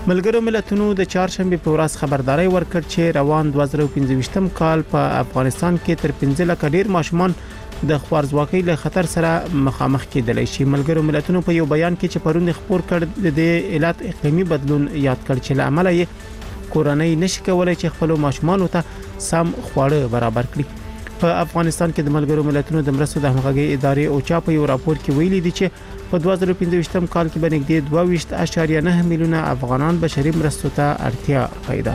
ملګرو ملتونو د چهارشنبه په ورځ خبرداري ورکړ چې روان 2015 کال په افغانستان کې تر 15 لک ډیر ماشومان د خوارزواکۍ له خطر سره مخامخ کېدلی شي. ملګرو ملتونو په یو بیان کې چې پرون خبر کړ د علت اقلیمي بدلون یاد کړ چې لامل یې کورنۍ نشي کولای چې خپل ماشومان ته سم خواړه برابر کړي. په افغانستان کې د ملګرو ملتونو د مرستو د همغږي ادارې اوچا په یو راپور کې ویلي دي چې په 2015 کال کې باندې 22.9 میلیونه افغانان بشري مرستو ته اړتیا پیدا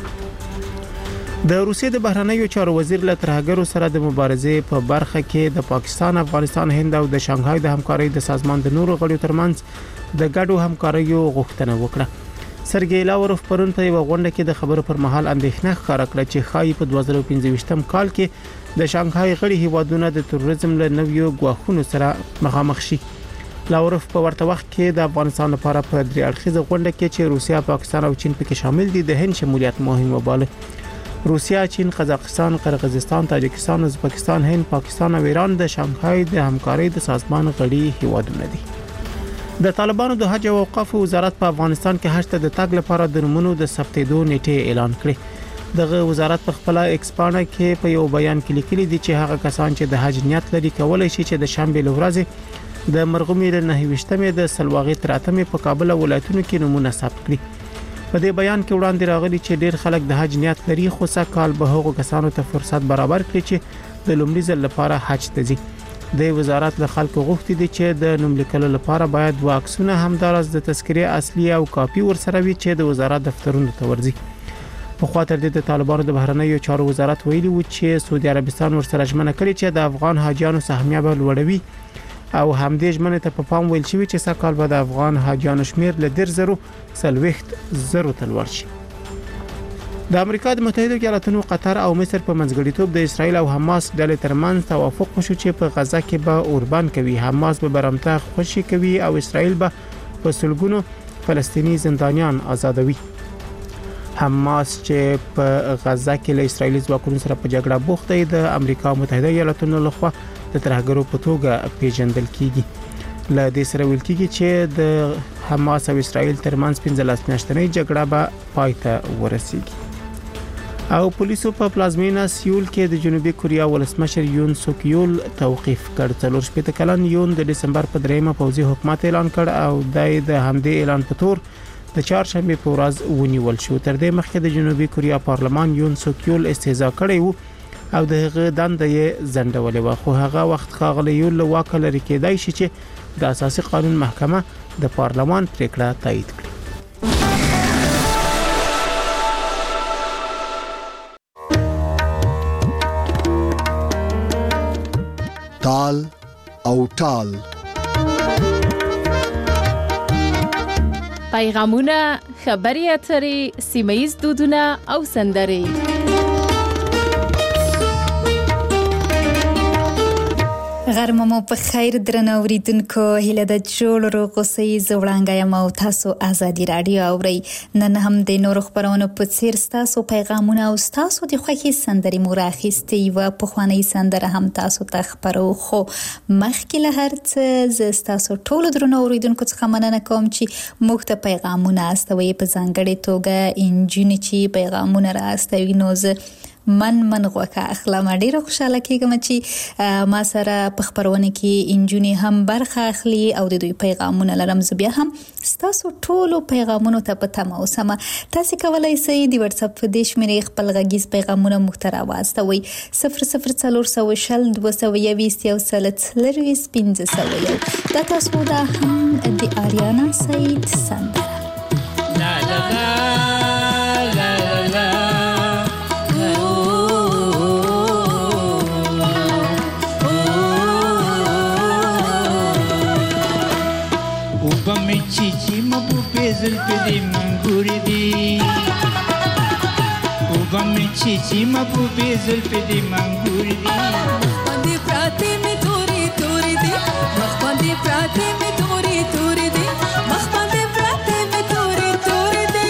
کړې. د روسیې د بهرنیو چارو وزیر له ترهګرو سره د مبارزې په برخه کې د پاکستان، افغانستان، هند او د شانګهای د همکارۍ د سازمان د نورو غړو ترمنځ د ګډو همکاریو غوښتنه وکړه. سرګی لاوروف پرون په یو غونډه کې د خبرو پر مهال اندېښنه ښکاره کړه چې خای په 2015 کال کې د شانګهای غړي هیوادونو د تروریزم له نویو غواخونو سره مخامخ شي. لاوروف په ورته وخت کې د افغانستان لپاره په درې اړخیزه غونډه کې چې روسیا، پاکستان او چین پکې شامل دي د هند شمولیت مهم وباله. روسیا، چین، قزاقستان، قرغیزستان، تاجکستان، ازبکستان، هند، پاکستان او ایران د شانګهای د همکارۍ د سازمان غړي هیوادونه دي. د طالبانو د حج او اوقاف وزارت په افغانستان کې حج ته د تګ لپاره د نمونو د ثبتېدو نیټه اعلان کړې. دغه وزارت په خپل ایکسپانه کې په یو بیان کې لیکلي دي چې هغه کسان چې د حج نیت لري کولای شي چې د شنبه لورځ د مرغومي له 9مې د سلواغې تر 8مې په کابل ولایتونو کې نمونه ثبت کړي. په دې بیان کې وړاندې راغلي چې ډیر خلک د حج نیت لري خو سکهال به هغو کسانو ته فرصت برابر کړي چې د لومړي ځل لپاره حج ته ځي. د وزارت له خلکو غوښتي دي چې د نوم لیکلو لپاره باید واکسونه همدارس د تذکرې اصلي او کاپي ورسره وي چې د وزارت دفترونو ته ورځي. په خاطر د طالبانو د بهرنیو چارو وزارت ویلي و چې سعودي عربستان ورسره ژمنه کړې چې د افغان حاجیانو سهمیه به لوړوي او همدې ژمنه ته په پام ویل شوی چې سکهال به د افغان حاجیانو شمیر له 10,000 ته لوړ شي. د امریکا د متحده ایالاتونو، قطر او مصر په منځګړیتوب د اسرایل او حماس ډلې ترمنځ توافق وشو چې په غزا کې به اوربان کوي. حماس به برمته خوشي کوي او اسرایل به په سلګونو فلسطینی زندانیان آزادوي. حماس چې په غزا کې له اسرایلی ځواکونو سره په جګړه بوخت دی د امریکا متحده ایالاتونو لخوا د ترهګرو په توګه پیژندل کیږي. له دې سره ویل کیږي چې د حماس او اسرایل ترمنځ 15 میاشتنۍ جګړه به پای ته ورسیږي. او پولیسو په پلازمینه سیول کې د جنوبي کوریا ولسمشر یون سوک یول توقیف کړ. 40 کلن یون د دسمبر په 3مه پوځي حکومت اعلان کړ او د همدې اعلان په تور د چهارشنبه په ورځ ونیول شو. تر دې مخکې د جنوبي کوریا پارلمان یون سوک یول استهزاء کړی وو او دغه دنده یې ځنډولې و خو هغه وخت ښاغلی یول له واک لري کېدای شي چې د اساسي قانون محکمه د پارلمان پریکړه تایید کړي. تال او ټال پیغامونه، خبري اترې، سیمه‌ییز دودونه او سندرې. غرمه مو په خیر درنو اوریدونکو، هیله د جوړ روغ اوسئ. زه وړانګه یم او تاسو ازادي راډیو اورئ. نن هم د نورو خبرونو په څیر ستاسو پیغامونه او ستاسو د خوښې سندرې مو راخیستې. یوه پخوانۍ سندره هم تاسو ته خپرو خو مخکې له هر څه زه ستاسو ټولو درنو اوریدونکو څخه مننه کوم چې موږ ته پیغامونه استوئ. په ځانګړې توګه انجونې چې پیغامونه را استوي نو زه من غوکه اخلم. ډیره خوشاله کېږم چې ما سره په خبرونه کې انجونې هم برخه اخلي او د دوی پیغامونه لرم. زه بیا هم ستاسو ټولو پیغامونو ته په تمه اوسم. تاسو کولای شئ د واتس اپ په دې شمېرې خپل غږیز پیغامونه موږ ته راواستوئ. 00420 221 130 1501. دا تاسو دا هم د آریانا سعید سندره. لا لا لا چیچی مبو پیزل پدی منگوری دی اوبا می چیچی مبو پیزل پدی منگوری دی مخبندی پراتی می توری توری دی مخبندی پراتی می توری توری دی مخبندی پراتی می توری توری دی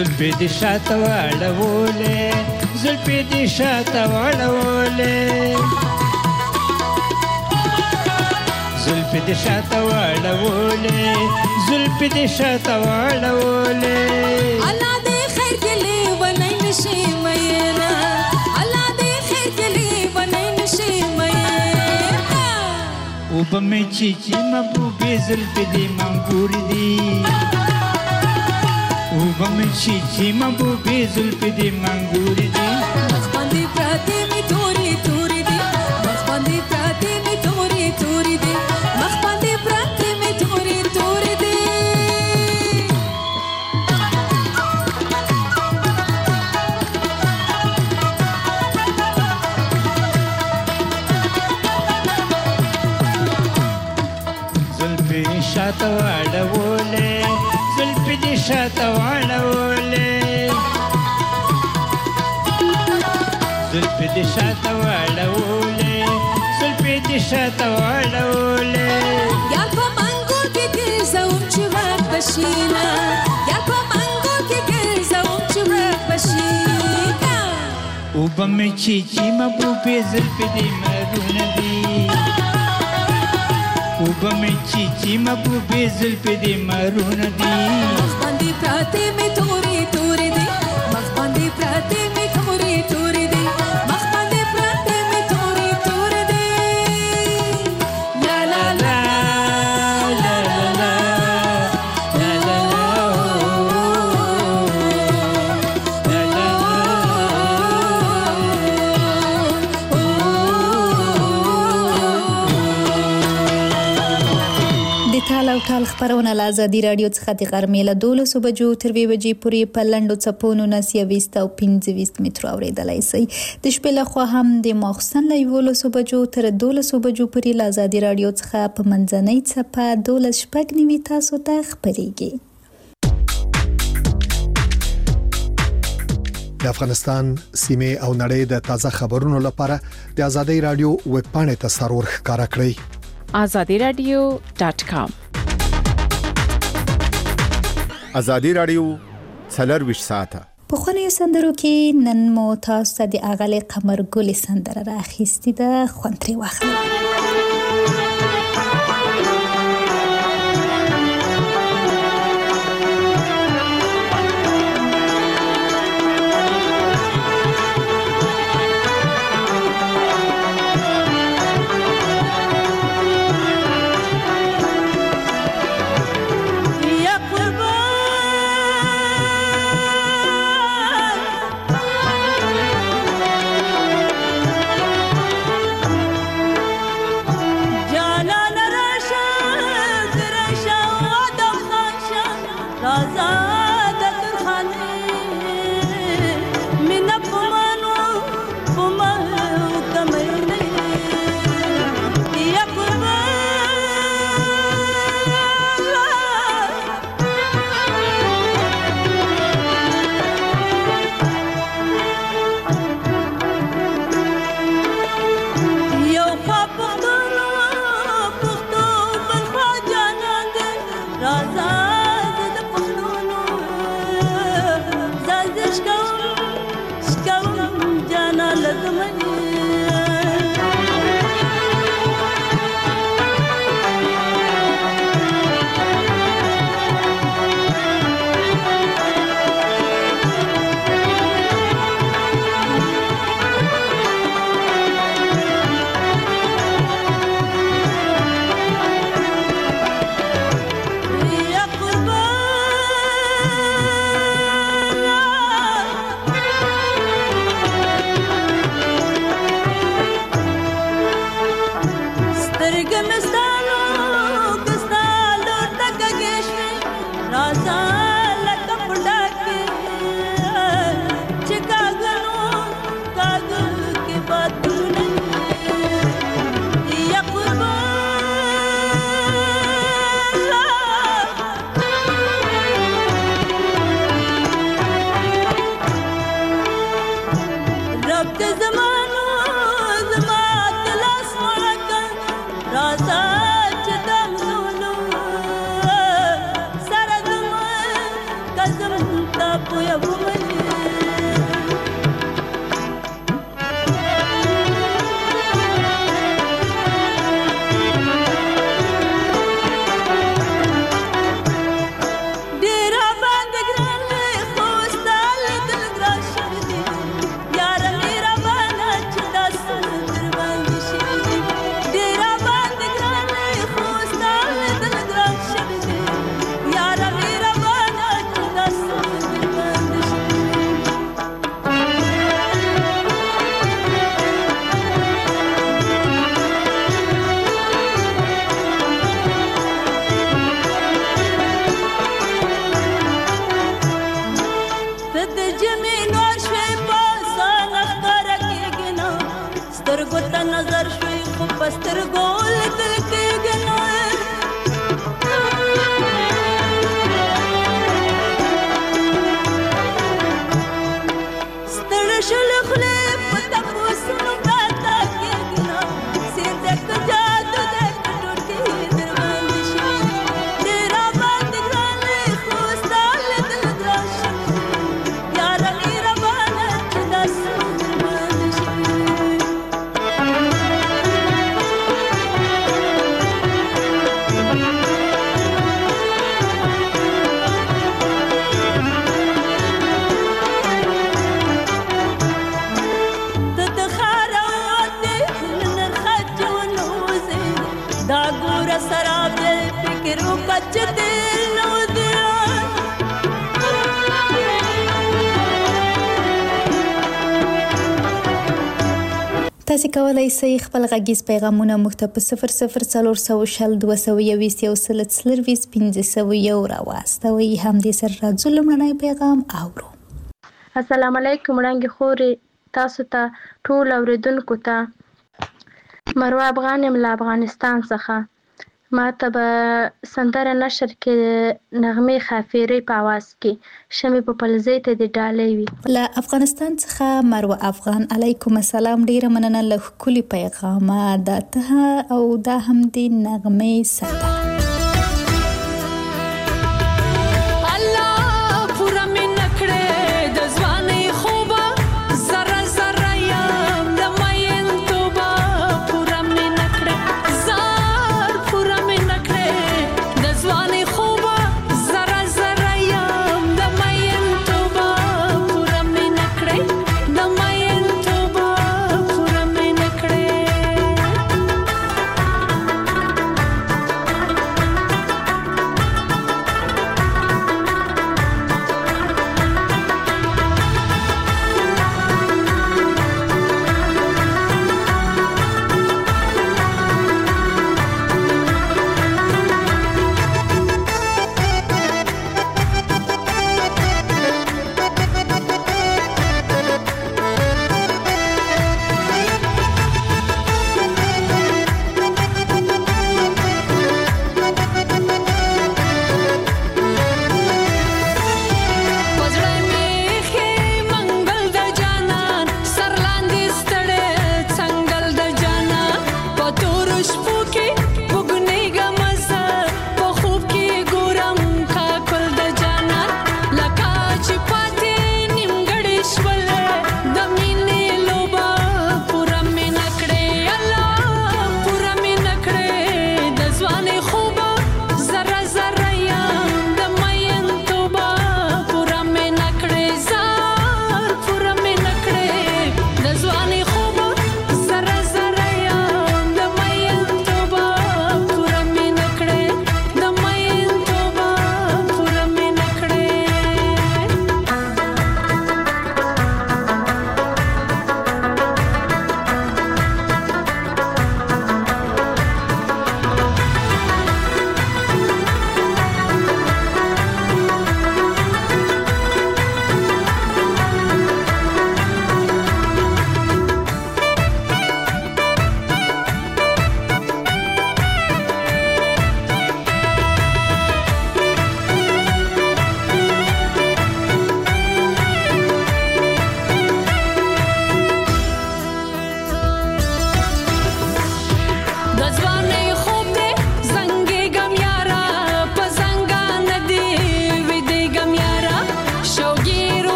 زلفې دې شاته واړولې زلفې دې شاته واړولې زلفې دې شاته واړولې زلفې دې شاته واړولې الله دې خیر دې ونای نشي مېنا الله دې خیر دې ونای نشي مېنا وبمې چې محبوبې زلفې دې منګور دي وبمې چې محبوبې زلفې دې منګور دي مخ باندې پراته می توري توري دي مخ باندې پراته می توري توري دي مخ باندې پراته می توري توري دي زلفې شاته واړولې زلفې دې شاته واړولې زلفې دې شاته واړولې زلفې دې شاته واړولې یا په منګو کې ګرځوم چې وخت بشینا یا په منګو کې ګرځوم چې وخت بشینا وبمې چې محبوبې زلفې دې مرونه دي وبمې چې محبوبې زلفې دې مرونه دي مخ باندې پراته می توري توري دي مخ باندې پراته می توري توري دي مخ باندې پراته می توري توري دي لا لا لا لا لا لا لا ټال او ټال خبرونه له ازادي رادیو څخه د غرمې له 12 بجو تر 2 بجې پورې په لنډو څپونو 29 او 25 مترو اوریدلای شئ. د شپې له خوا هم د ماخستن له 11 بجو تر 12 بجو پورې له ازادي رادیو څخه په منځنۍ څپه 12:09 تاسو ته خبرېږي. د افغانستان سیمه او نړۍ د تازه خبرونو لپاره د ازادي رادیو ویب پاڼې ته سرور ښکارا کړئ. azadiradio.com ازادي رادیو 24 ساعته په خونی سندرو کې نن مو تاسو ته د اغلی قمر ګل سندره راخېستې ده، خوند ترې واخلئ. Raza دا ګور سراب دې فکر وکړ دل نو دې تاسو کولای شئ خپل غږیز پیغامونه موږ ته په 00422 راواستوي. همدې سره راځو لمړنی پیغام اورو. السلام علیکم وړاندې خوري تاسو ته ټول اوریدونکو ته مروه افغان یم له افغانستان څخه. ما ته به سندره نشر کې نغمې خافيري په आवाज کې شمې په پلزې ته د ډالې وي. له افغانستان څخه مروه افغان علیکم السلام. ډیره مننه له کلی پیغام دا ته او دا هم د نغمې سندره.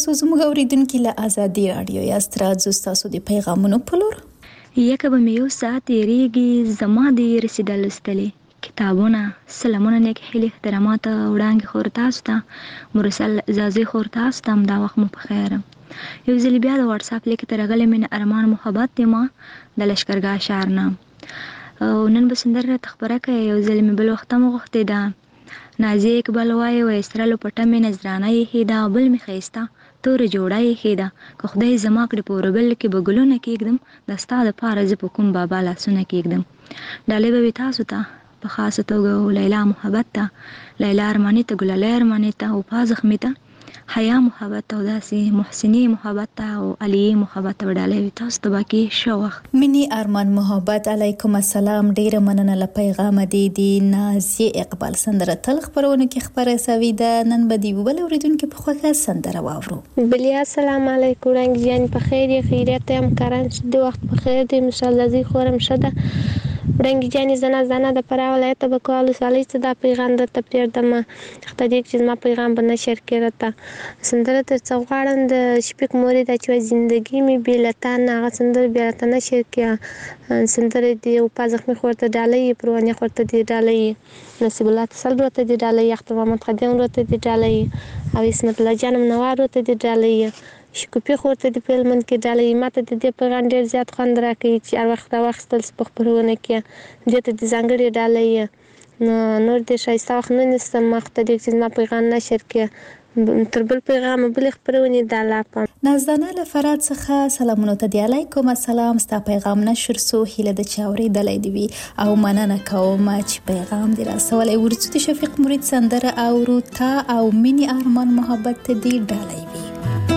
تاسو زموږ اوریدونکو له آزادي رادیو یاست. راځو تاسو د پیغامونو په لور. یکه به مې یو ساعت تیریږي زما د رسیدل لستلې کتابونه سلامونه نیک هیلې احترامات وړاندې خور تاسو ته مرسل زازي خور تاسو ته دا وخت مو په خیر. یو ځل بیا د واتس اپ لیک تر غلې من ارمان محبت ما د لشکرګاه شهرنه او نن به سندره تخبره کوي. یو ځل مې بل وخت مغوښته ده نازي اقبال وای و استرالو پټه مې نظرانه یې هیدا بل می خيستا تور جوړه یې هیدا که خدای زما کړ پوربل کې بګلونه کېږم د ستاده پاره ز په کوم بابا لاسونه کېږم. ډالې به تاسو ته په خاصه توګه لیلا محبت ته لیلا ارمانی ته ګلالي ارمانی ته او پاز زخمی ته حیا محبت او داسي محسنی محبت ته او علي محبت وډالې تاسو ته باقي شوخ منی ارمان محبت علیکم السلام. ډیره مننه له پیغام دی نازي اقبال سندره تل خبرونه کې خبره سوي ده. نن به دی ول اوریدونکو په خوخه سندره واورو. بلیا السلام علیکم رنگ جان په خیر خیریت هم کاران د وخت په خیر دی مشالله خورم شده رنگ جانی زنه د پر ولایت به کول سالي صدا پیغام د تپریر دمه خدای چې ما پیغام به نشر کړه سندره تر څوغړم د شپک موري د چې زندگی می بیلتان هغه سندره بیلتان نشر کړه سندره دی او پازخ می خورته ډالې پرونه خورته دی ډالې نصیب الله تسل ورته دی ډالې اختر محمد خدیم ورته دی ډالې او اسمت الله جانم نوار ورته دی ډالې شکوپی خورته دی فلمن کې ډالې ماته د دې پیغام ډیر زیات خوند راکړي چې هر وخت واخستل خبرونه کې دې ته د ځانګړي ډالې نور دې شایسته وخت نه نستم مخته دې چې ما پیغام نشر کې تر بل پیغام بل خبرونه داله نازدانه له فرات څخه سلامونه ته دی علیکم السلام. ستا پیغام نشر سو هله د چاوري دلې دی او مننه کوم چې پیغام دی راسولې ورته شفیق مرید سندره او روتا او منی ارمان محبت ته دی ډالې وی.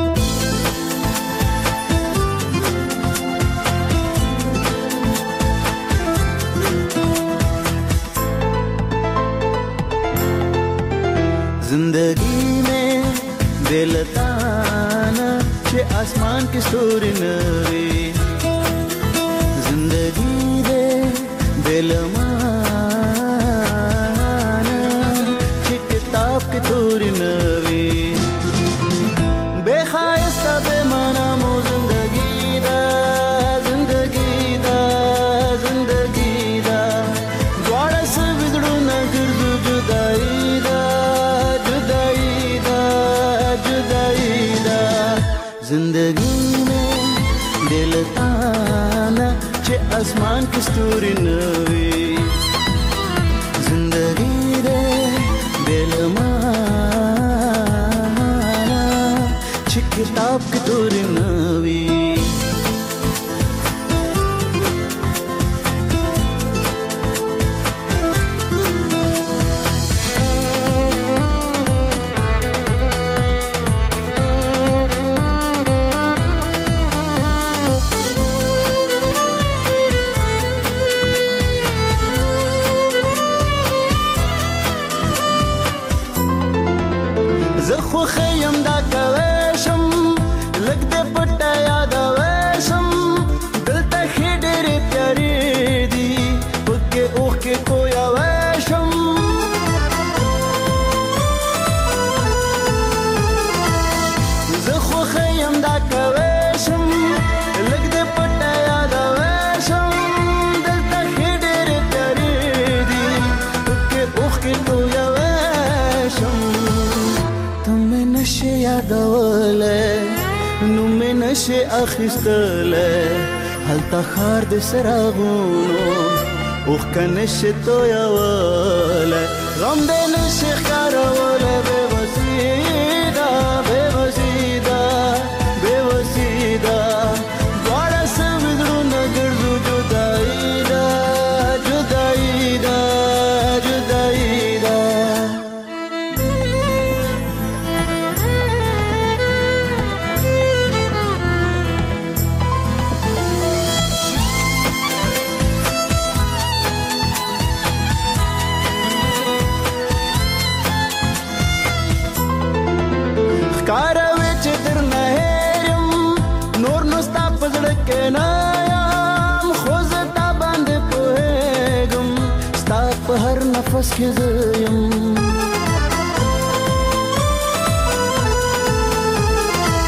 जिंदगी में बेलताना चे आसमान की स्टोरी नवी जिंदगी दे बेलमाना चे किताब की तोरी नवी बेखायस्ता बेमाना मो जिंदगी दा द्वारा से बिगड़ो न गिरजो जुदाई जिंदगी में दिल ताना चे आसमान की स्टोरी नवी जिंदगी रे दिल माना चे किताब की तोरी नवी زخو خیم دا کوشم لګ دې پټه یاد وشم دلته خېډېر پیارې دي پکې اوخ کې کویا وشم زخو خیم دا کوشم لګ دې پټه یاد وشم دلته خېډېر پیارې دي پکې اوخ کې کویا وشم نشه یادوله نو مې نشه اخیستله هلته خار د سراغونو اوخ کنشه تویوله غم دې نشه ښکاروله بې وسیده دواړه سه زړونه ګرځو جدایي ده کاروي چې درنه هېرم نور نو ستا په زړه کې نه یم خو زه تا باندې پوهېږم ستا په هر نفس کې زه یم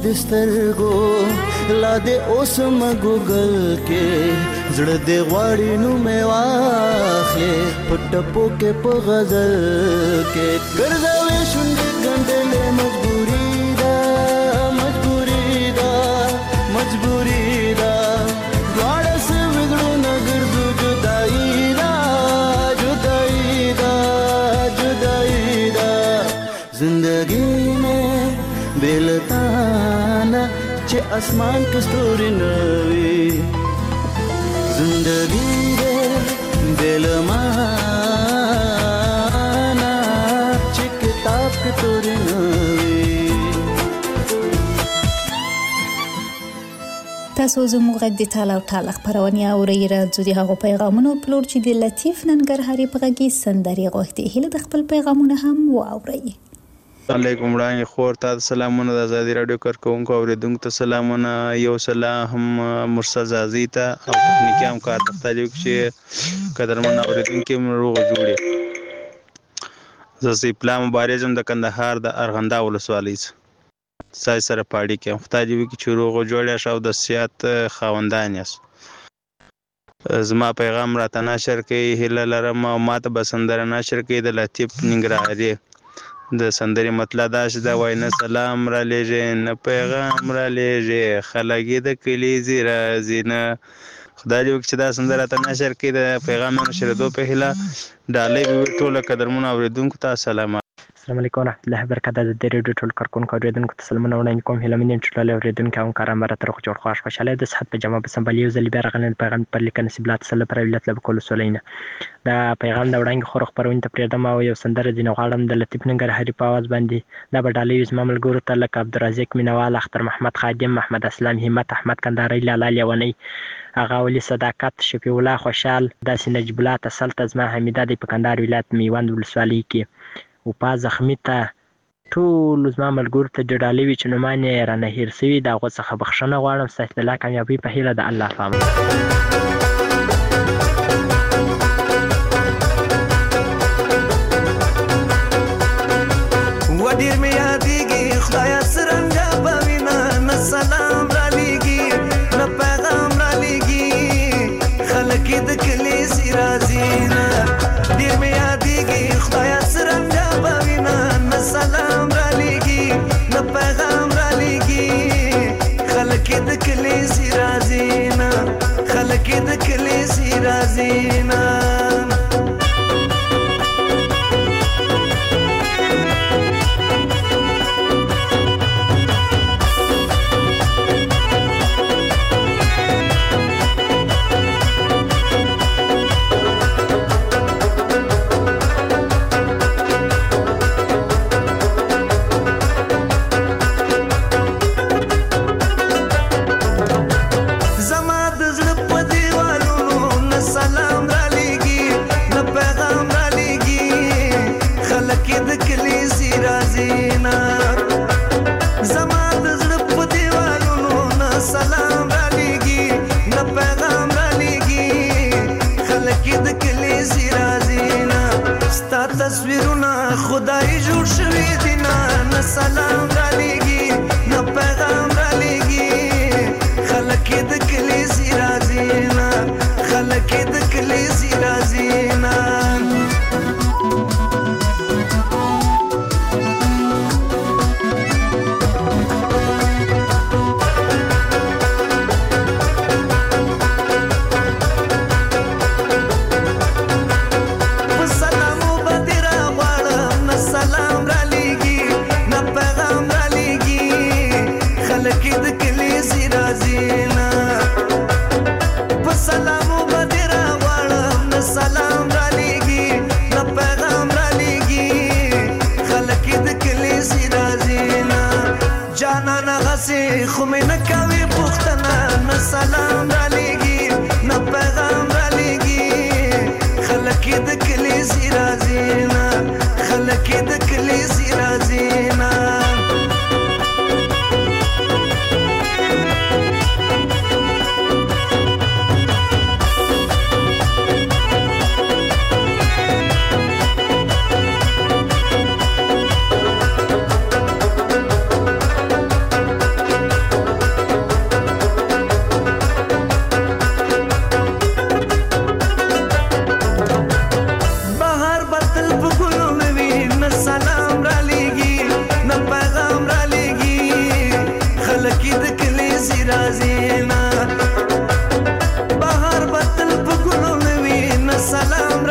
دسترګو لا دې اوس مګوګل کې زړه دې غواړي نو مې واخلې پټپو کې په غزل کې ګرځاوې شونډې ګنډلې مجبوري ده دواړه سوي زړونه ګرځو جدایي ده زندگی میں بیلتانا چې اسمان کې ستوري نوي زندگی دې بیلمانا چې کتاب کې ستوري نوي. تاسو زموږ غږ د ټال او ټال خبرونه اورئ راځو د هغو پیغامونو پلور چې د لطیف ننګرهاري په غږی سندري غوښتي هله د خپل پیغامونه هم واورئ. علیکم وړاندې خور ته سلامونه د آزادي رادیو کارکونکو اوریدونکو ته سلامونه یو سلام هم مرسل زازي ته او تخنیکی همکار تختالیو چې قدرمن اوریدونکو روغ جوړي زه پلان مبارزم د کندهار د ارغنده ولسوالۍ سای سره پاړی کې مختاجوي کې چروغ جوړه شاو د سیات خاوندان یاست زما پیغام راته نشر کې هله لرم او ماته بسندر نشر کې د لطیف ننګرهاري د سندري مطلب دا چې دا وای نه سلام را لېږي نه پیغام را لېږي خلک د کلی زیرا زینه خدای دې چې دا سندره ته نشر کې د پیغام نشر دو په هله ډالې به ټوله قدرمن اوریدونکو ته سلام. السلام علیکم ورحمۃ اللہ وبرکاتہ د ریډیو ټول کارکونکو اوریدونکو ته سلامونه وړاندې کوم هله مینه ټول اوریدونکو هم کارم را تر خو خوشاله د صحت په جمع په سمبلیو زلی بیا غنن پیغام پر لیکنه سبلات سره پر ویلت لب کول سولینه دا پیغام د وړاندې خور خبرونه ته پریدم او یو سندره دین غواړم د لطیف ننګرهاري په आवाज باندې دا بډالې زما ملګرو ته لکه عبدالرزاق مینوال اختر محمد خادم محمد اسلام همت احمد کندهاری لاله لیونی اغا ولی صداقت شفیع الله خوشحال داسې نجیب الله تسلط زما حمیده د پکندار ولایت میوند ولسوالۍ کې او په زخمی ته ټول زما ملګرو ته ډډالې وي چې نومان یې رانه هیر سوي د هغو څخه بخښنه غواړم ستاسو د لا کامیابۍ په هیله د الله په امان. و ډېر مې یادېږي خدایه څرنګه به وینه نه سلام رالیږي نه پیغام رالیږي خلک یې د کلي سي راځي نه ډېر مې یادېږي خدایه څرنګه به وینه نه سلام رالیږي نه پیغام رالیږي خلک یې د کلي سي راځي نه خلک یې د کلي سي راځي نه تصویرونه خدای جوړ شوي دي نه سلام رالیږي نه پیغام رالیږي خلک یې د کلي سي راځي نه خلک یې د کلي سي راځي نه خو مې نه کوي پوښتنه نه سلام رالیږي نه پیغام رالیږي خلک یې د کلي سي راځي نه خلک یې د کلي سي راځي نه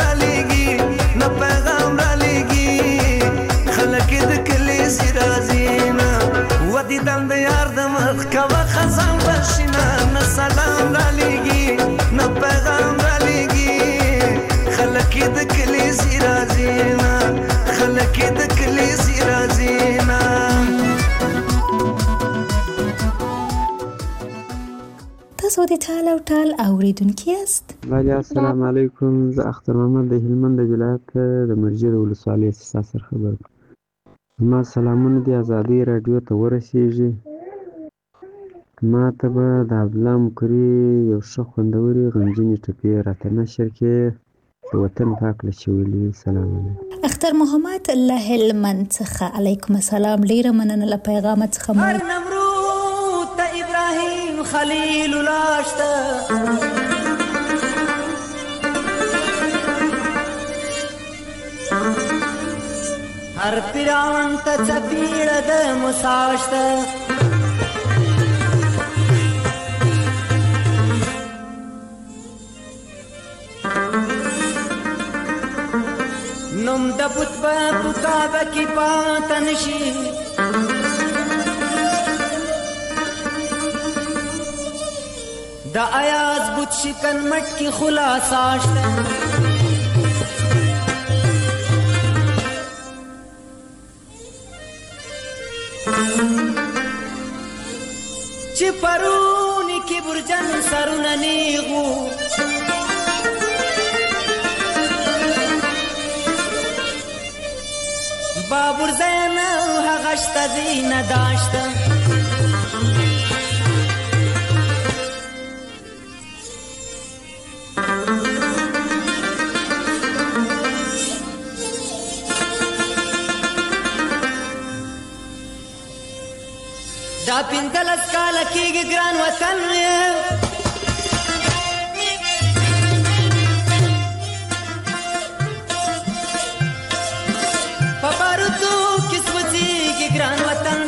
را لېږي نه پیغام را لېږي خلک د کلي سي راځي نه ودې دم د یار د مخ کوه خزان بشینه نه سلام را لېږي نه پیغام را لېږي خلک د کلي سي راځي نه خلک د کلي سي راځي نه تاسو د ټال او ټال اوریدونکي یاست. السلام علیکم. زه اختر محمد د هلمند ولایت د مرجې د ولسوالۍ اساس سره خبر کوم. ما سلامونه د ازادي رادیو ته ورسیږي. ما ته به د عبدالله مکري یو ښه خوندورې غمجنې ټپې راته نشر کړې د وطن پاک له چې ویلي. سلام علیکم. اختر محمد له هلمند څخه علیکم السلام. ډیره مننه له پیغام څخه مو نمرود ته ابراهیم خلیل لاشته هر پیران ته چپیړه د مساشته نوم د بوت په کعبه کې پاته نشي د ایاز بوت شکن مټ کې خلاصه شته چې پرونی کې برجن سرونه نیغو بابور زین هغه شته دی نه داشته دا پنځلس کاله کېږي ګران وطن په بارودو کې سوځېږي ګران وطن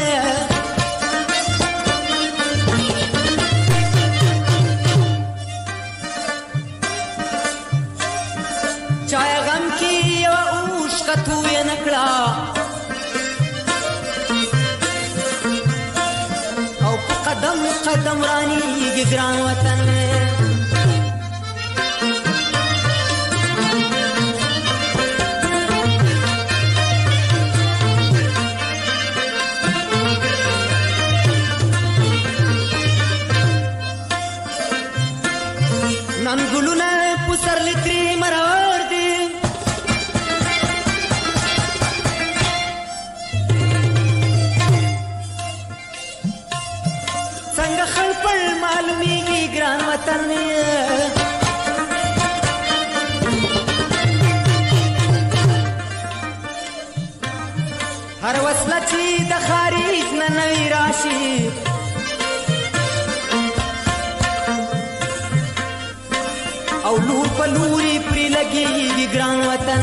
چای غم کې یوه اوښکه تویه نه کړه قدم قدم رانیږي ګران وطن نن ګلونه پسرلي ترې مرور دي څنګه خلپړ معلومیږي ګران وطن هر وسله چې د خارج نه نوی راشي او لور په لوري پرې لګېږي ګران وطن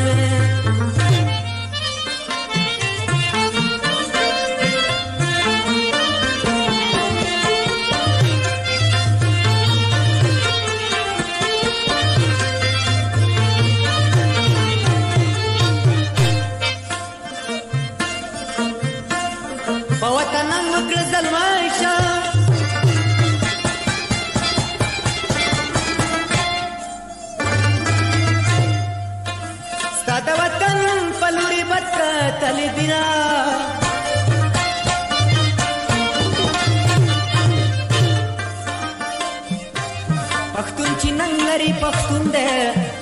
پښتون چې ننګ لري پښتون دی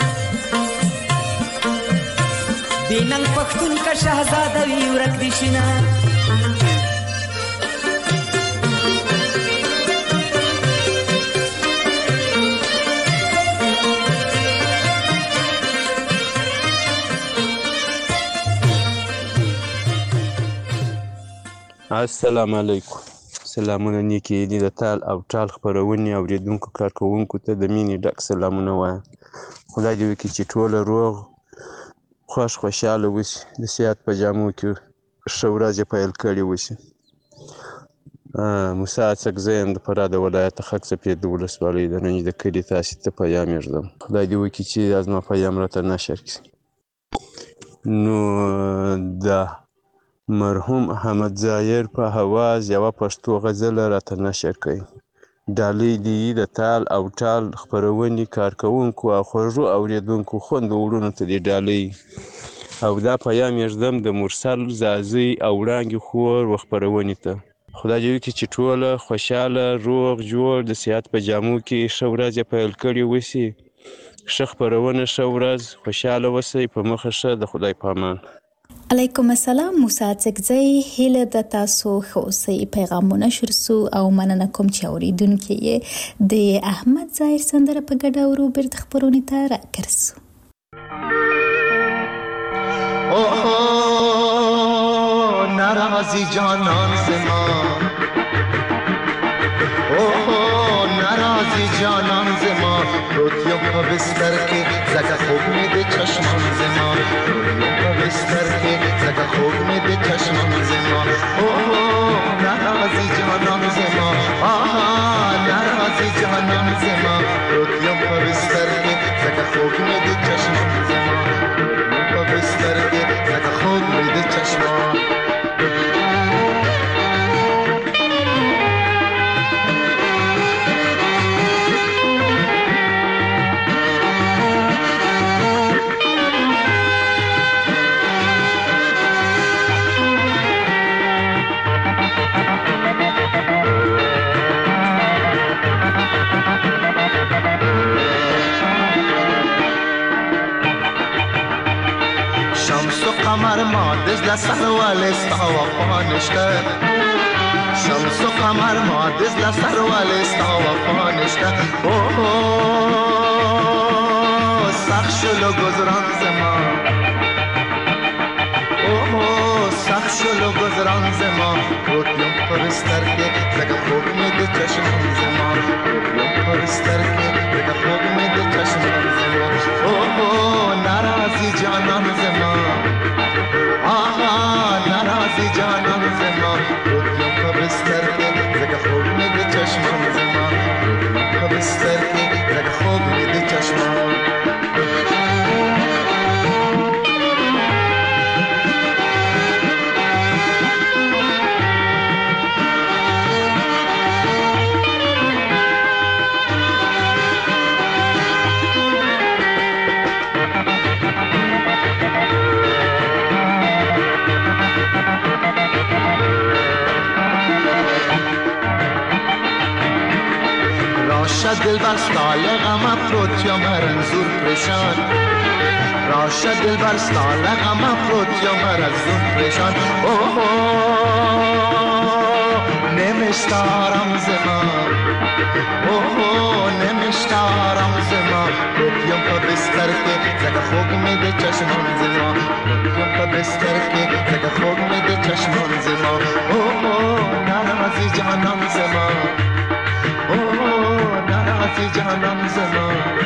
بې ننګ پښتون که شهزاده وي ورک دي شینه السلام علیکم. سلامونه نیکې دي د تال او ټال خپرونې اورېدونکو کارکوونکو ته د مینې ډک سلامونه وایم. خدای دې وکړي چې ټوله روغ خوښ خوشحاله اوسي، د صحت په جامو کې ښه ورځ یې پیل کړې اوسي. موسی اڅکزی یم د فراه د ولایت خاک سفید ولسوالۍ د ننګ د کلي تاسې ته پیام یږدم. خدای دې وکړي چې دا زما پیام راته نشر کړي. نو د مرحوم احمد ظاهر په حواز یوه پښتو غزله راته نشر کړئ. ډالۍ دې د تال او ټال خپرونې کارکوونکو او خوږو اورېدونکو خویندو وروڼو ته دې ډالۍ او دا پیام یږدم د مرسل زازۍ او وړانګې خور و خپرونې ته. خدای دې وکړي چې ټوله خوشحاله روغ جوړ د صحت په جامو کې ښه ورځ یې پیل کړې وسي. ښه خپرونه، ښه ورځ، خوشحاله اوسئ، په مخه ښه، د خدای په امان. علیکم السلام موسی اڅکزی، هیله د تاسو ښه اوسئ. پیغامونه شروع سو او مننه کوم چې اورېدونکي یې د احمد ظاهر سندره په ګډه اورو. بیرته خپرونې ته راګرځو. ناراضی جانان زما، اوه ناراضی جانان زما، روتیم په بستر کې زکه خوب می د چشمان زما، روتیم په بستر کې زکه خوب می د چشمان زما، اوه ناراضی جانان زما، آها ناراضی جانان زما، روتیم په بستر کې زکه خوب می د چشمان زما، روتیم په بستر کې زکه خوب می د چشمان. قمر ما دز لسر ولستا وفا نشته، شمس و قمر ما دز لسر ولستا وفا نشته، اوه سخت شلو گذران زما، اوه سخت شلو گذران زما، روتیم پر بستر کې زکه خوب می د چشمان زما، روتیم پر بستر کې زکه خوب می د چشمان زما، اوه ناراضی جانان زما، آها ناراضی جانان زما، روتیم په بستر کې زکه خوب می د چشمان زما، روتیم په بستر کې زکه خوب می د چشمان. دل بر ستال غم افروت یا مرنزور پریشان، راشه دل بر ستال غم افروت یا مرنزور پریشان، اوه نمیشتارم زما، اوه نمیشتارم زما، روتیم په بستر کې زکه خوب می د چشمان زما، روتیم په بستر کې زکه خوب می د چشمان زما، اوه ناراضی جانان زما، اوه ناراضی جانان زما،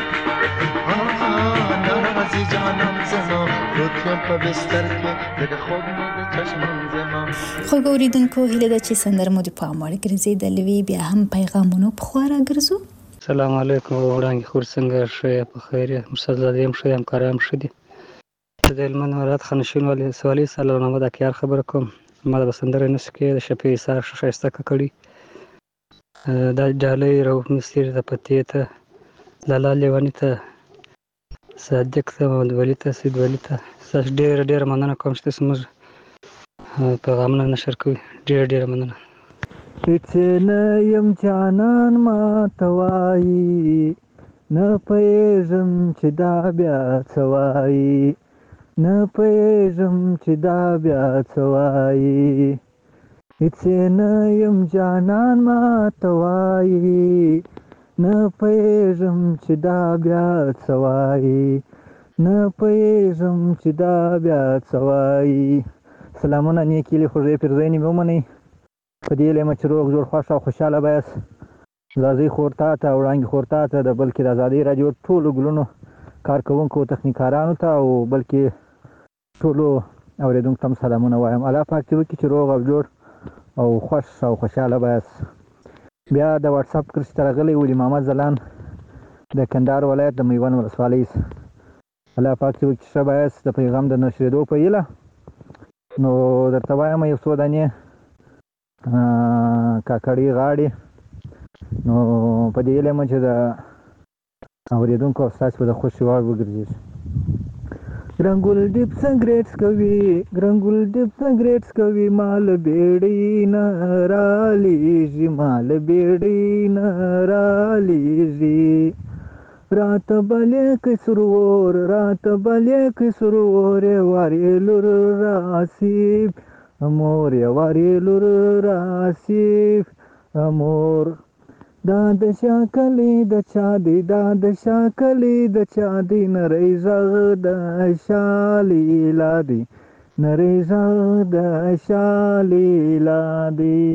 ناراضی جانان زما، روتیم په بستر کې دغه خوب می د چشمان زما. خو ګوریدونکو هیله ده چې سندره مو د پام وړ ګرځېدلې وي. بیا هم پیغامونو په خوا راګرځو. السلام علیکم وړانګې خور څنګه ښه په خیر یې؟ مرسل زاده یم ښه یم کار یم ښه دي. د هلمند ولایت خانشین ولسوالۍ سلام محمد اکیار خبره کوم. ما د سندرې نسخ کې د شفیع ایثار ښایسته کړي دا ډالۍ رؤف مسیر ته پتې ته لالا لیواني ته صادق ته محمد ولی ته سید ولی ته ستاسو ډېره ډېره مننه کوم چې تاسو موږ پیغامونه نشر کوئ. ډېره ډېره مننه. هیڅ نه یم جانان ما ته وایي نه پوهېږم چې دا بیا څه وایي نه پوهېږم چې دا بیا څه وایي هیڅ نه یم جانان ما ته وایي نه پوهېږم چې دا بیا څه وایي نه پوهېږم چې دا بیا څه وایي. سلامونه نیکې هیلې خوږې پیرزوینې مې ومنئ. په دې هیله یم چې روغ جوړ خوښ او خوشحاله بایاست. زازۍ خور تا ته او وړانګې خور تا ته د بلکې د ازادۍ راډیو ټولو ګلونو کارکوونکو تخنیکارانو ته او بلکې ټولو اورېدونکو ته هم سلامونه وایم. الله پاک دې وکړي چې روغ او جوړ او خوش او خوشاله بس. بیا د واتس اپ کرښې ته راغلی ولی محمد ځلان د کندهار ولایت د میوند ولسوالۍ الله پاک دې وکړي ښه بایست د پیغام د نشرېدو په هیله نو درته وایم یو څو دانې کاکړي غاړې نو په دې هیله یم چې د اورېدونکو او ستاسو په د خوښې وړ وګرځېږي. ګرنګول ډیپ سګریټس کوي ګرنګول ډیپ سګریټس کوي مال بیړۍ نه رالیږي مال بیړۍ نه رالیږي رات بلې کې سرور رات بلې کې سرور وارې لور راسیب امور وارې لور راسیب امور دا د شاکلې د چا دی دا د شاکلې د چا دی نری غږ د شالیلا دی نری غږ د شالیلا دی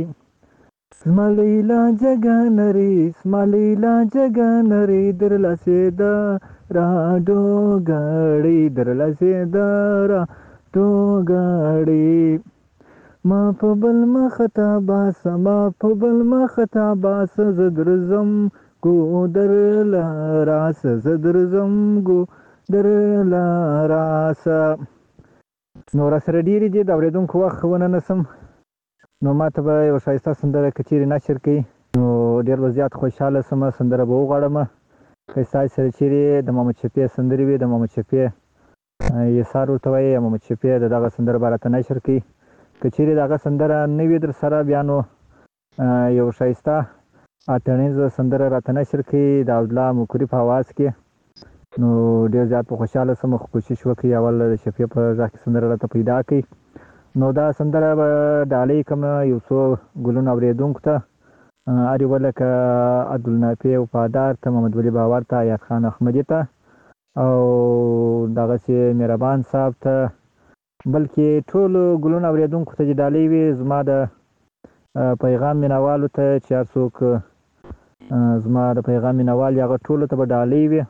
سمالیلا جګه نری سمالیلا جګه نری در لسې د راډو غړې در لسې د راډو غړې ما په بل مخته باس ما په بل مخته باس زدرزم کو در لاراس زدرزم کو در لاراس نو را سره ډیرې دي د اورېدونکو وخت ونه نسم نو ما ته به یو ښایسته سندره که چیرې نشر کوي نو ډېر به زیات خوشحاله سم سندره به وغواړم که ستاسې سره چیرې د محمد شفیع سندرې وي د محمد شفیع یسار ورته وایي محمد شفیع د دغه سندره به راته نشر کوي که چیرې دغه سندره نه وي در سره بیا نو یو ښایسته اتڼیزه سندره راته نشر کړي د عبدالله مکري په اواز کې نو ډېر زیات په خوشحاله سم خو کوشش وکړي اول د شفیع په غږ کې سندره راته پیدا کړي نو دا سندره به ډالۍ کوم یو څو ګلونه اورېدونکو ته هر یوه لکه عبدالنافع وفادار ته محمد ولی باور ته ایاز خان احمدي ته او دغسې مهربان صاحب ته بلکې ټولو ګلونه اورېدونکو ته چې ډالۍ وي زما د پیغام مینوالو ته چې هر څوک زما د پیغام مینوال وي هغه ټولو ته به ډالۍ وي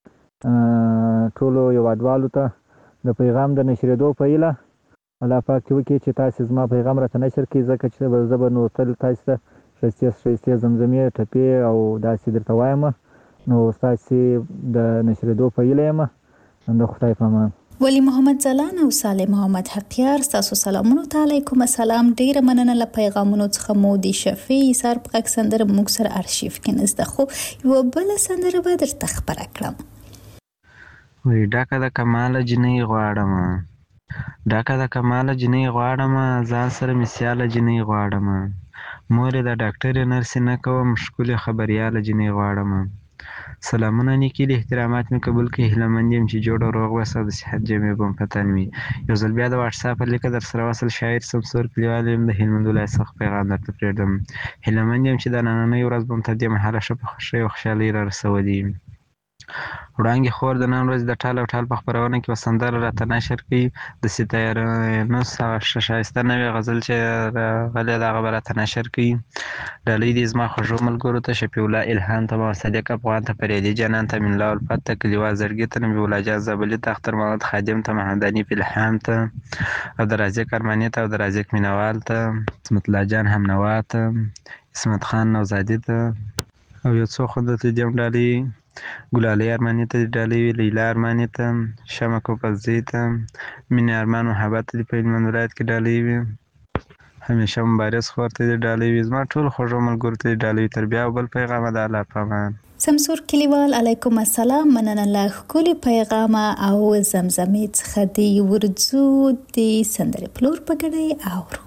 ټولو هېوادوالو ته د پیغام د نشرېدو په هیله الله پاک دې وکړي چې تاسې زما پیغام راته نشر کړي ځکه چې زه به نو تل تاسې ته ښایستې زمزمې ټپې او داسې درته وایم نو ستاسې د نشرېدو په هیله یم د خدای په امان. ولی محمد ځلان او صالح محمد حقیار ستاسو سلامونو ته علیکم السلام. ډیره مننه له پیغامونو څخه مو د شفیع ایثار په غږ سندره موږ سره ارشیف کې نزده خو یوه بله سندره به درته خپره کړم. وی ډاکه د کماله جنۍ غواړم ډاکه د کماله جنۍ غواړم ځان سره مې سیاله جنۍ غواړم مورې د ډاکټرې نرسې نه کوم ښکلې خبریاله جنۍ غواړم سلامونه نیکي د احترامات مې قبول کړي هیله مند یم چې جوړ او روغ اوسه او د صحت جامې به مو په تن وي. یو ځل بیا د واټساپ په لیکه در سره وصل شاعر سمسور کلیوال یم د هلمند ولایت څخه پیغام درته پرېږدم. هیله مند یم چې دا نننۍ ورځ به مو تر دې مهاله ښه په خوښۍ او خوشحالۍ را رسولي. وړانګې خور د نن ورځې د ټال او ټال په خپرونه کې به سندره راته نشر کوي د ستایرنس هغه ښایسته نوې غزل چې راغلی ده هغه به راته نشر کوي. ډالۍ دې زما خوږو ملګرو ته شفیع الله الهام ته محمد صدیق افغان ته فریدي جانان ته امین الله الفت ته کلیوال زرګي ته نبي الله جان زابلي ته اختر محمد خادم ته محمد حنیف الهام ته عبدالرازق ارماني ته عبدالرازق مینوال ته عصمت الله جان همنوا ته عصمت خان نوزادي ته او یو څو خو درته دیم ډالۍ ګلالۍ ارماني ته دې ډالۍ وي لیلا ارماني ته شمع کوپزۍ ته مینې ارمان محبت ته دې په هلمند ولایت کې ډالۍ وي همیشه مبارز خور ته دې ډالۍ وي زما ټولو خوږو ملګرو ته دې ډالۍ وي. تر بیا او بل پیغامه د الله په امان. سمسور کلیوال علیکم السلام. مننه له ښکلي پیغامه او زمزمې څخه دې ورځو د سندرې پلور په ګډۍ اورو.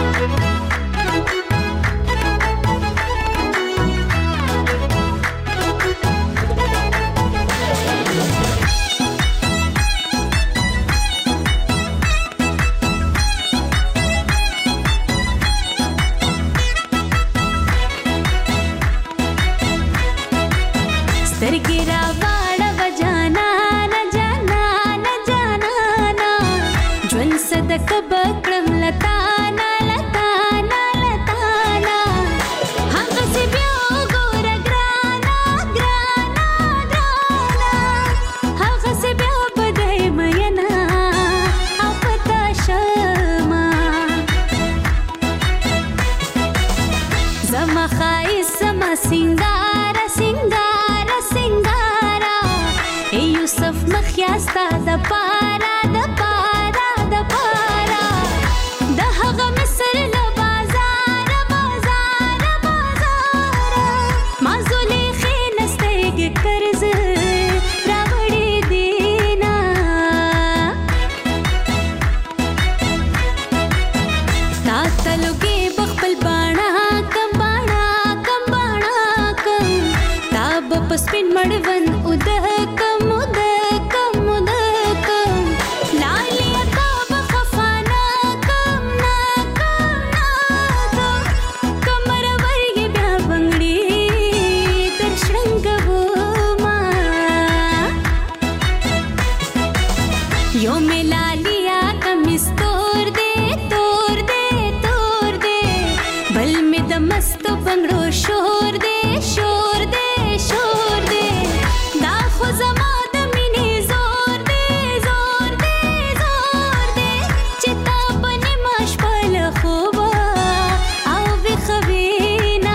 سترګې راواړه جانانه جانانه جانانه ژوند صدقه به کړم لتانه لتانه यो मिला लिया कमिस तोड़ दे बल में दमस्त बंगड़ो शोर दे दाखो जमात मिने जोर दे चिता बने मशपल खूबा आओ बिखबीना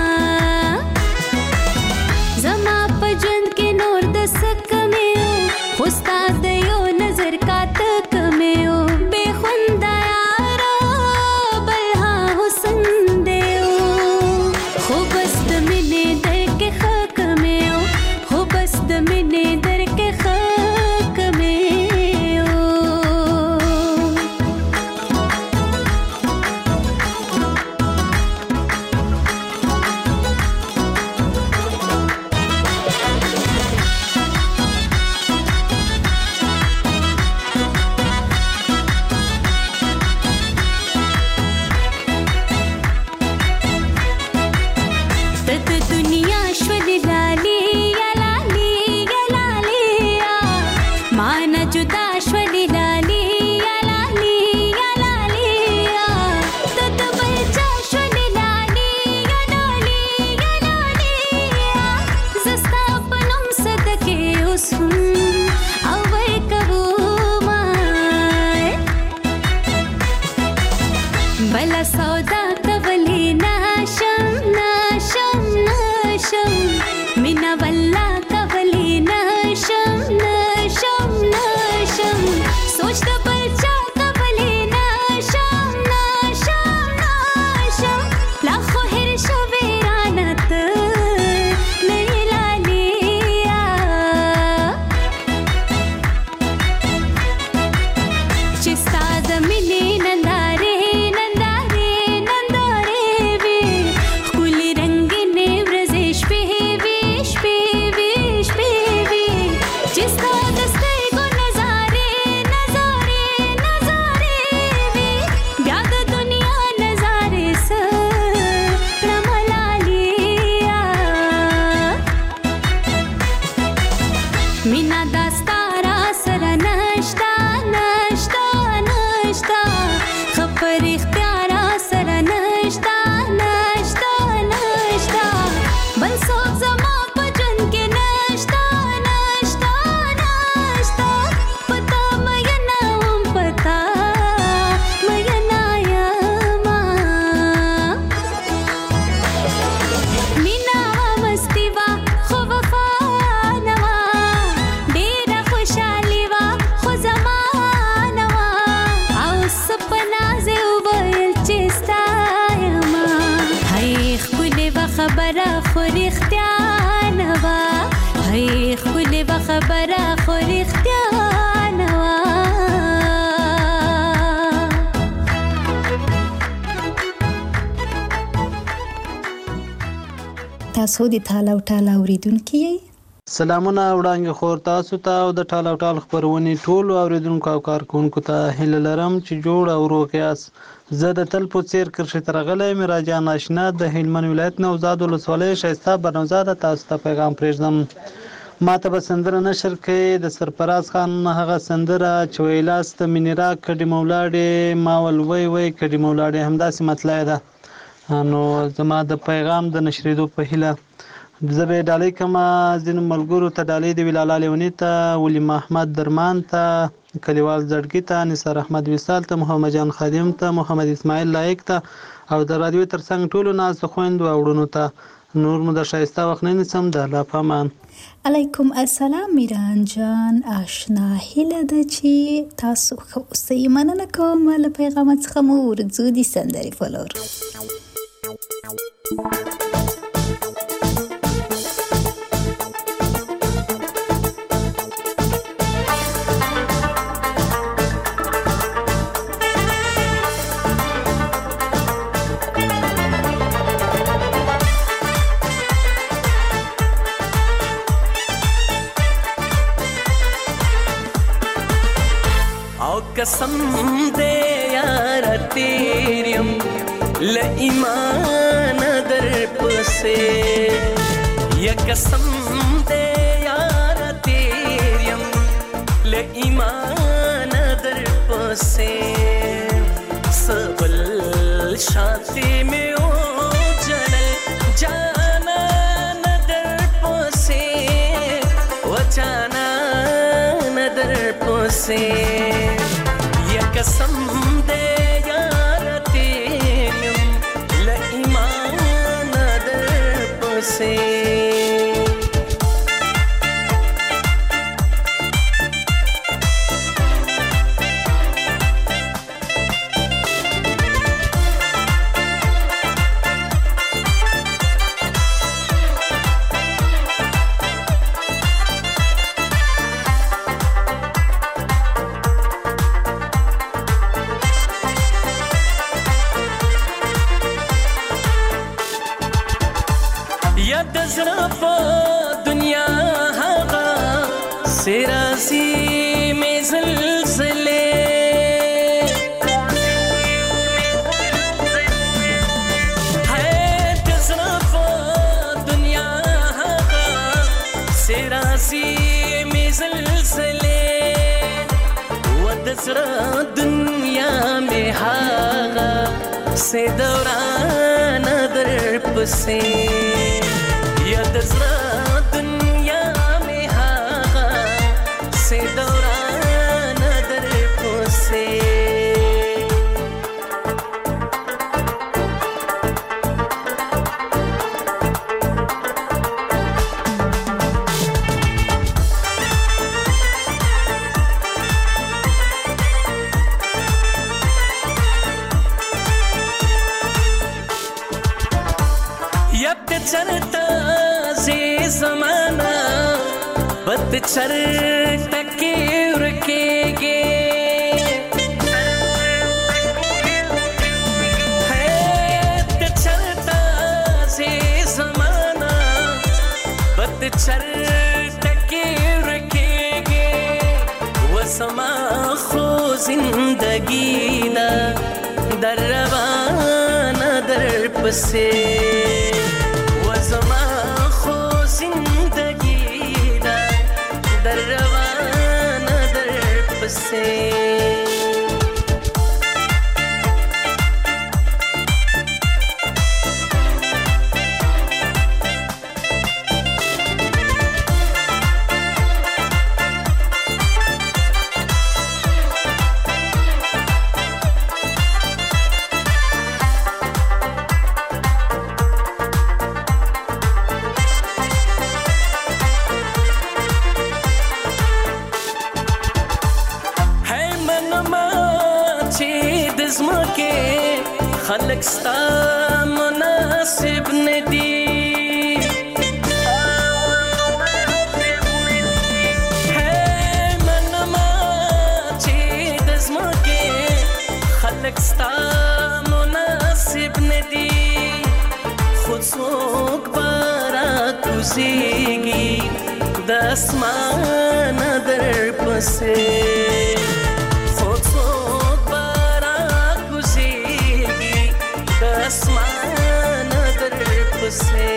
जमा पजंद के नूर दसक में उस्ताद यो नजर का तक में ओ बेखुंदा यारा बल्हा हुसन दे ओ खूबस्त मिने दर के खक में ओ खूबस्त मिने दर के खक में ओ तत दुनिया श्वल लाली या लाली या लालिया माना जुदा श्वल लाली या लाली या लालिया तत बलचा श्वल लाली या लाली या लालिया जस्ता पनम सदके उसम अवर कबूमाय बला सौदा कबली नाशम मिना वल्ला कबली नाशम सोच द बलचा कबली नाशम लाखो हिरश वीरानत नहीं लालिया चिस्ताद मिने नंदारे वे कुली रंगिने व्रजेश पे जिसका दस्ते को नजारे वे ब्याद दुनिया नजारे स रमला लिया मिना दास्तारा सर नश्ता खबर इख्तियारा सर नश्ता बल सोच जमा पजन के नश्ता पता मयना पता मयना यमा मीना मस्तीवा खुवफानवा डेरा खुशालीवा खुजमानवा आओ सपना जे उबल चेस्तायमा हाय खुले बखबरा खुर इख्तियानवा हाय खुले बखबरा खुर इख्तियानवा تاسو د ټاله ټاله اوریدونکو یې سلامونه وړاندې خور تاسو ته او د ټاله ټال خبرونه ټول اوریدونکو او کارکونکو ته هیله لرم چې جوړ او روغ یاست زه د تل په څیر کرښې ترغلې مراجع ناشنا د هلمند ولایت نوزاد ولسوالۍ شایسته بنوزاد تاسو ته پیغام پرېږدم ماته به سندره نشر کې د سرفراز خان هغه سندره چې ویلاست منیرا کډی مولاړې ماول وی کډی مولاړې همداسې مطلع ده نو زما د پیغام د نشریدو په هیله زه به ډالۍ کوم ځینو ملګرو ته ډالۍ د ولاله لیونی ته ولی محمد درمان ته کلیوال زړګي ته نثار احمد وصال ته محمد جان خادم ته محمد اسماعیل لایق ته او د رادیو ترڅنګ ټولو ناز خويندو او وړونو ته نور مو د شایسته وخت نه نسم د الله پامان علیکم السلام میران جان آشنا هیله ده چې تاسو خو اوسئ مننه کوم له پیغام څخه مو ورځو دي سندري فلور कसम दे यार तेरियम ल ईमान दर पसे या कसम दे यार तेरियम ल ईमान بل شانتی میں او جنل جانا ندر پوسے و جانا ندر پوسے یا قسم دے یار تیم لایمان ندر پوسے سرازی میں زلزلے ہے تصرف دنیا سرازی میں زلزلے و دزرا دنیا میں ہاغا سے دوران در پسے یا دزرا سے دوران در پوسے یب چرتا زی زمانہ بد چر تکی رکے گے ہے چرتا سے زمانہ بد چر تکی رکے گے وہ سما خو زندگی نا در روان در پسے وہ سما خو زندگی در روان در پسے خلق ستا مناسب ندی ہے منما چی دزما کے خلق ستا مناسب ندی خود سوک بارا کزیگی دسمان در پسے آسمان در پسے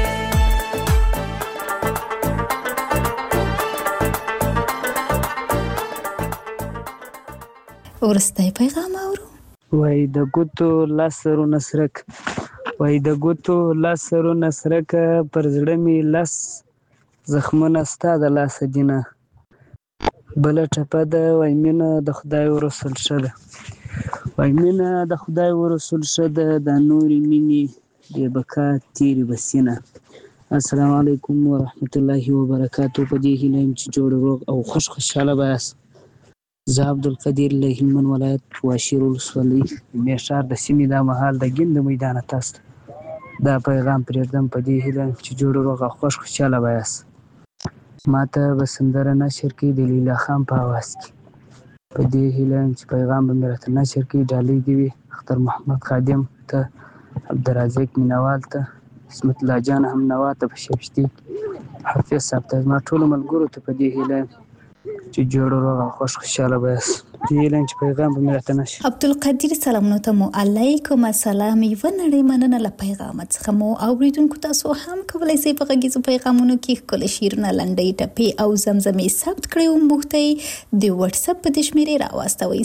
ورسته پیغام اورو وای د ګوتو لاسرو نسرک وای د ګوتو لاسرو نسرک پر زړه می لاس زخمونه ستا د لاس دینه بل ټپه ده وای مینه د خدای ورسول شده وای مینه د خدای ورسول شده د نوري مینې د بقا تیری بسینه. السلام علیکم ورحمت الله وبرکاتو. په دې هیله یم چې جوړ روغ او خوشحاله بایاست. زه عبدالقدیر له هلمند ولایت واشیر ولسوالۍ میشار د سیمې دا مهال د ګند میدانه تاسو دا پیغام پرېږدم په دې هیله چې جوړ روغ او خوشحاله بایاست. ماته به سندره نشر کړي د لیلا خان په اواز کې. په دې هیله یم چې پیغام به مې راته نشر کړي. ډالۍ دې وي اختر محمد خادم ته، عبدالرازق مینوال ته، اسمت الله جان هم نوا ته په شپشتي، حافظ صاحب ته، زما ټولو ملګرو ته په دې هیله یم چې جوړ روغ او خوشحاله بایاست. دې لنچ پیغام به مې راته نشي. عبدالقدیر سلامونه ته مو علیکم السلام. یو نړۍ مننه له پیغام څخه مو اوریدونکو تاسو هم کولای شئ په غږیزو پیغامونو کې ښکلي شعرونه لنډۍ ټپې او زمزمې ثبت کړئ او موږ ته د واتس اپ په دې شمېرې راواستوئ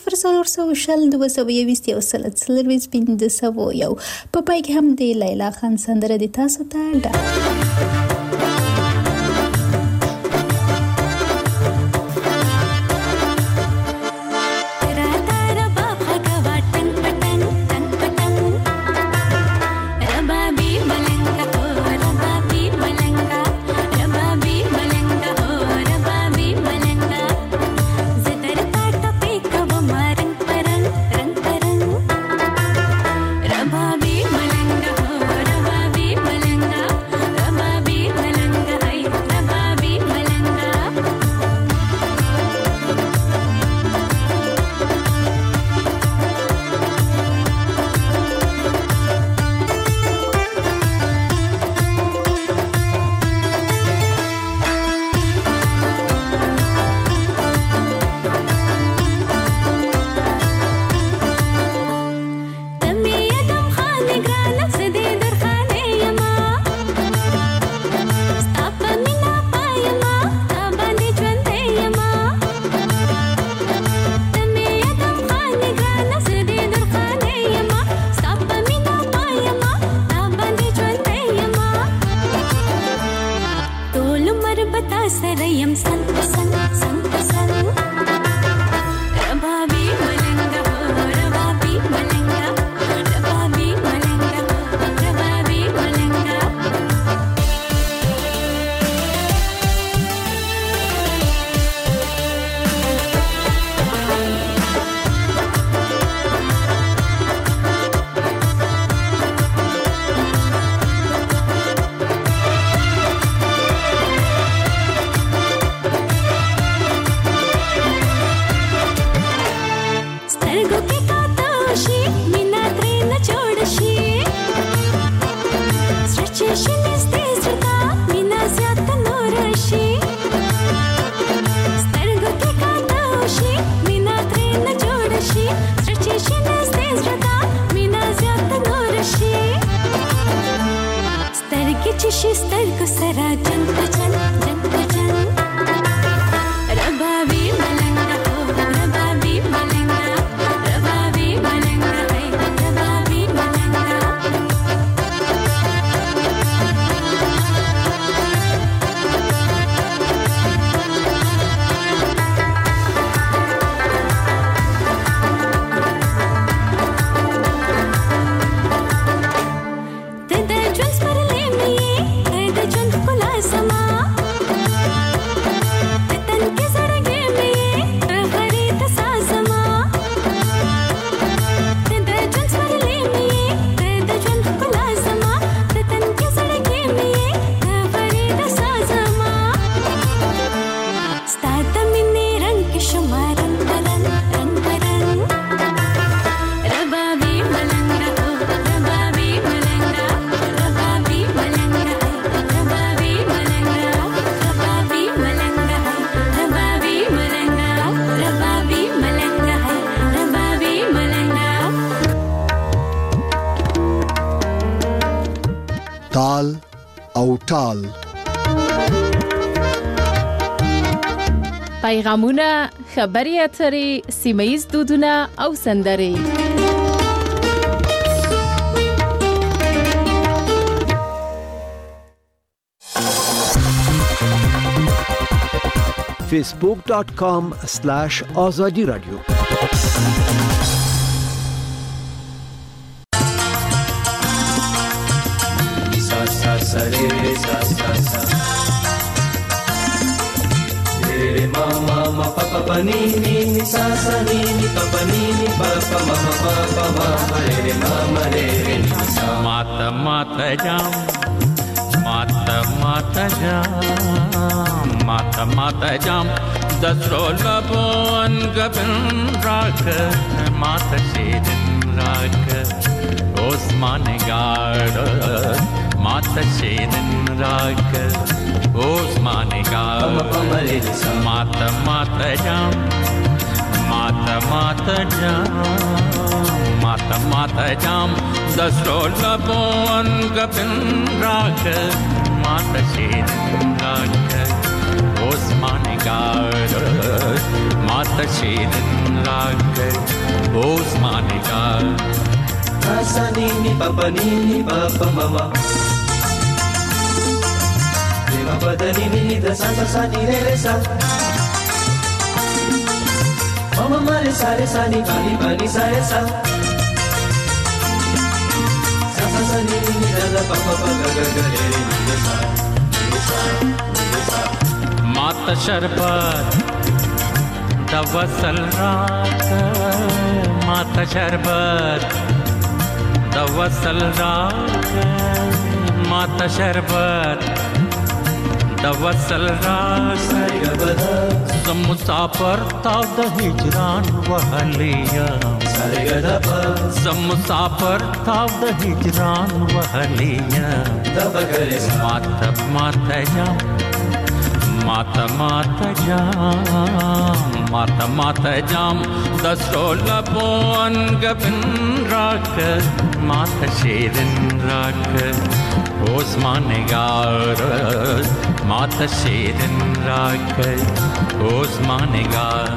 00402021 په پای کې هم د لیلا خان سندره د تاسو ته ډالۍ. تال او ټال. پیغامونه، خبري اترې، سیمه‌ییز دودونه او سندرې. facebook.com/azadi radio. Mama papa panini ni sasa nini papa nini papa mama papa mama re mama re mata mata jam mata mata jam mata mata jam dasro labon gabin rak mata shedin rak osman gard mata shedin rak osman gard mata mata jam माता जाम दसरो लबोन गबिन राग माता शीरन राग ओस्मानी गार माता शीरन राग ओस्मानी गार Asani ni papa mama Rima pada ni da sa sa ni re sa Mama mare sare sa ni pani sa re sa Sa sa ni da papa ga ga re ni sa माता शरबत दवसल रात माता शरबत दवसल रात माता शरबत दवसल रात मुसाफर ताव द हिजरान वहलिया मुसाफर ताव द हिजरान वहलिया माता जाम माता जाम दसरो लबोन गबिन राख माता शीरन राख ओस्माने गार माता शीरन राख ओस्माने गार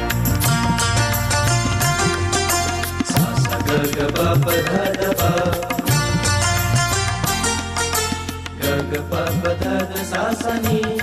Sa ga pa pa da pa ga pa pa da sa sa ni